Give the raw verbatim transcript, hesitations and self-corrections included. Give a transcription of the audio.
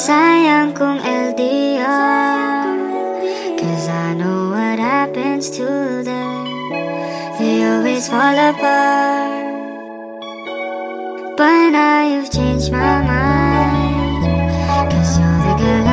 Sayang kung L D R, cause I know what happens to them. They always fall apart. But now you've changed my mind, cause you're the girl